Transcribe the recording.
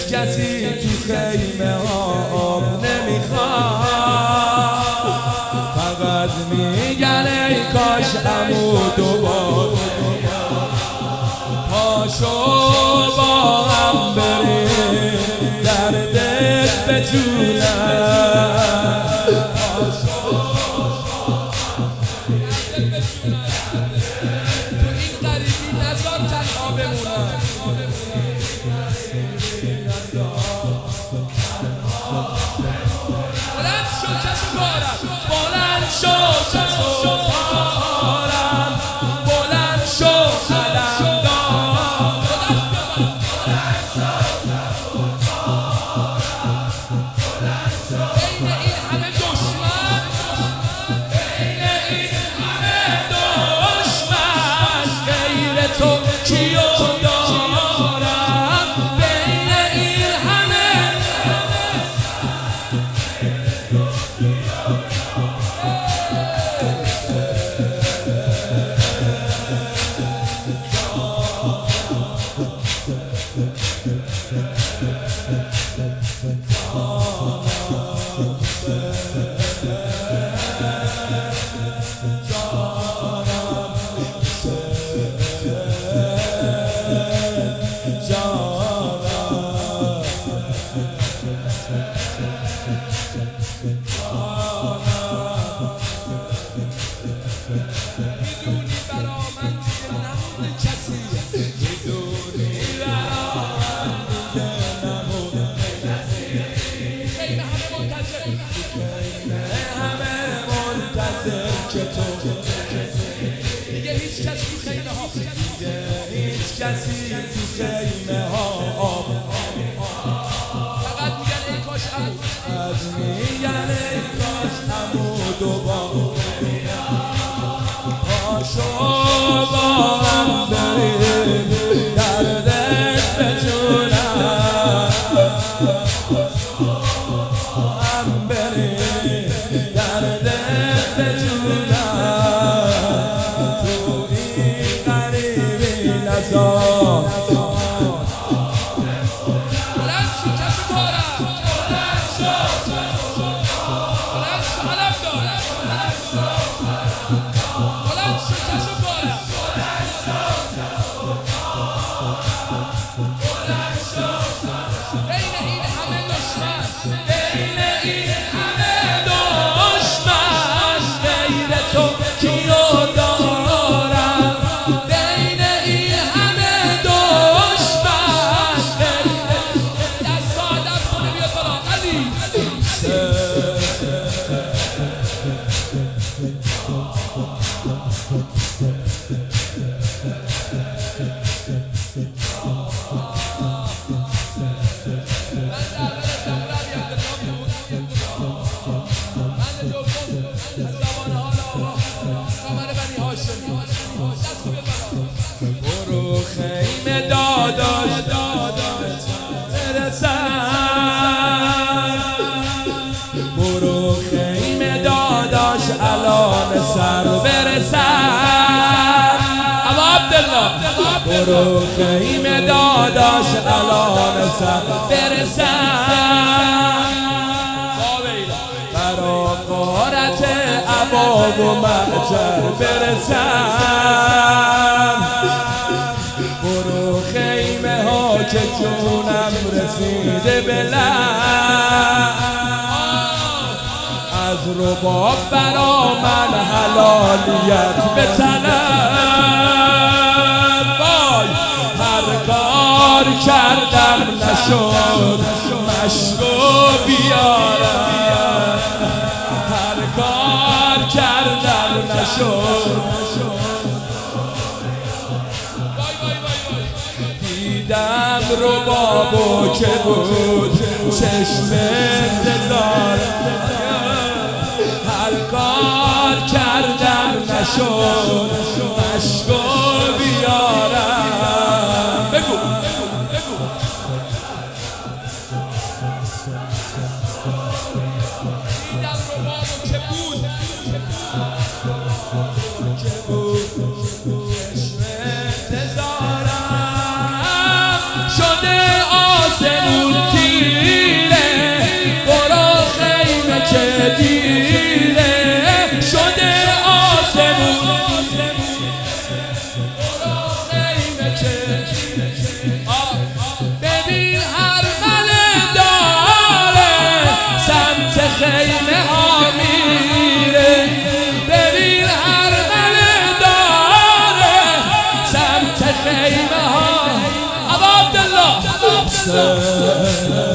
کسی تو خیمه ها آب نمیخواد، فقط میگن ای کاش عمو دوباره پاشو با هم بریم دردت بتونم. تو این غریبی نذار تنها بمونم. بلند شو کسو بارم، بلند شو کسو بارم، بلند شو علم دارم. بین این همه دشمن، بین این همه دشمن غیر تو کیو دارم؟ بین این همه دیگه هیچ کسی تو خیمه ها، دیگه هیچ کسی تو خیمه ها فقط میگن ای کاش عمو، میگن ای کاش عمو دوباره پاشو با هم بریم دردت بتونم، هم بریم دردت بتونم. برو خیمه داداش برسن، برو خیمه داداش الان سر برسن. ابا عبدالله برو خیمه داداش الان سر برسن، برا غارت عباب و معجر برسن. برو خیمه ها که جونم رسیده بلند، از رباب برا من حلالیت بطلب. وای هر کار کردم نشد مشکو بیارم، هر کار کردم نشد. دیدم ربابو که بود چشم انتظار، هر کار کردم نشد مشکو بیارم. بگو دیدم ربابو که بود چشم انتظارم، شده آسمون حسین